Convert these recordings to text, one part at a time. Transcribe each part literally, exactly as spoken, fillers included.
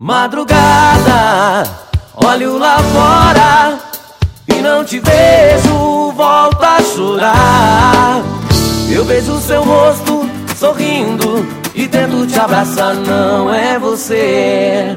Madrugada, olho lá fora e não te vejo, volto a chorar. Eu vejo seu rosto sorrindo e tento te abraçar, não é você.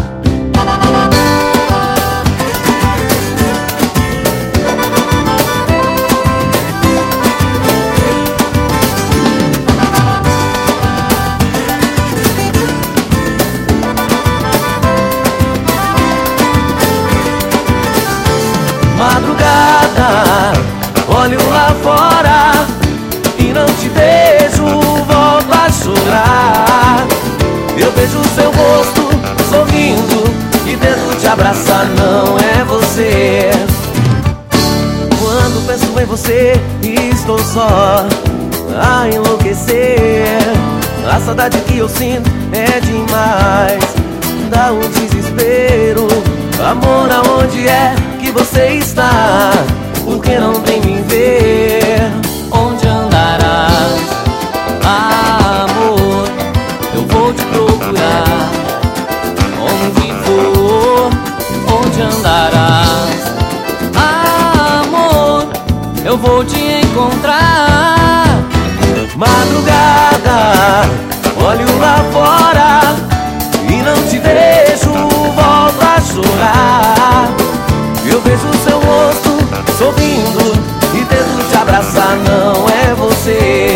Madrugada, olho lá fora e não te vejo, volto a chorar. Eu vejo seu rosto sorrindo e tento te abraçar, não é você. Quando penso em você, estou só a enlouquecer. A saudade que eu sinto é demais, dá um desespero. Amor, aonde é que você está? Por que não vem me ver? Onde andarás, amor? Eu vou te procurar. Onde for, onde andarás, amor? Eu vou te encontrar. Madrugada, olho lá fora e não te vejo, volto a chorar. Eu vejo seu rosto sorrindo e tento te abraçar, não é você.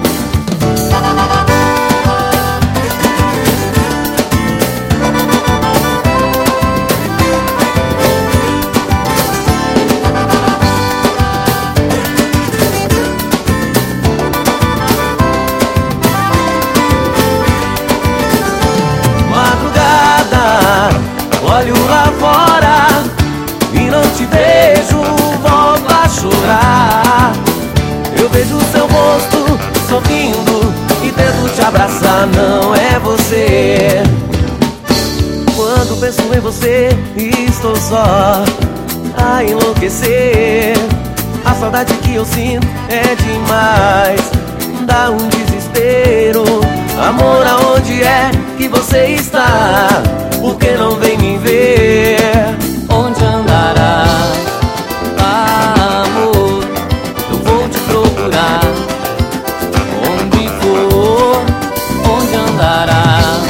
Madrugada, olho lá fora e não te vejo, volto a chorar. Eu vejo seu rosto sorrindo e tento te abraçar, não é você. Quando penso em você, estou só a enlouquecer. A saudade que eu sinto é demais, dá um desespero. Amor, aonde é que você está? Por que não vem me ver? Onde andarás, amor? Eu vou te procurar. Onde for, onde andarás,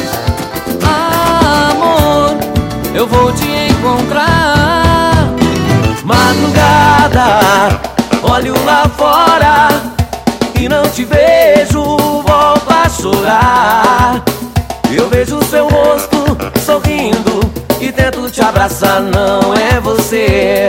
amor? Eu vou te encontrar. Madrugada, olho lá fora e não te vejo, volto a chorar. Eu vejo seu rosto sorrindo e tento te abraçar, não é você.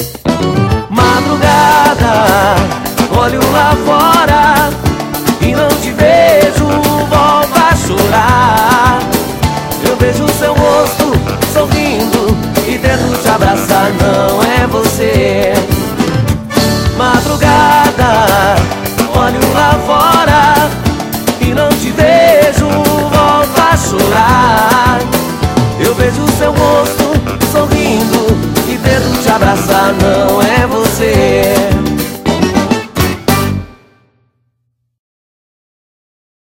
Madrugada, olho lá fora e não te vejo, volto a chorar. Eu vejo seu rosto sorrindo e tento te abraçar, não é você. Madrugada, olho lá fora e não te vejo, volto a chorar. Eu vejo seu rosto sorrindo e tento te abraçar, não é